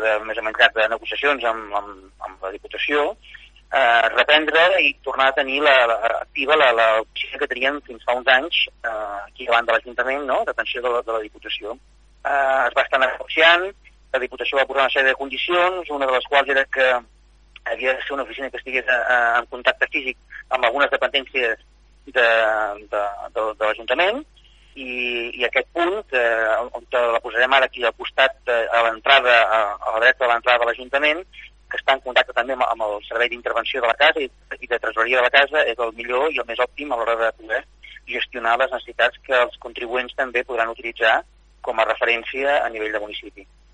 de més o menys llarg de negociacions amb la Diputació, reprendre i tornar a tenir activa l'oficina que teníem fins fa uns anys aquí davant de l'Ajuntament, no?, d'atenció de la Diputació. Es va estar negociant, la Diputació va posar una sèrie de condicions, una de les quals era que havia de ser una oficina que estigués en contacte físic amb algunes dependències de l'Ajuntament, i aquest punt, on la posarem ara aquí al costat, a l'entrada, a la dreta de l'entrada de l'Ajuntament, que està en contacte també amb el servei d'intervenció de la casa i de tresoreria de la casa, és el millor i el més òptim a l'hora de poder gestionar les necessitats que els contribuents també podran utilitzar com a referència a nivell de municipi.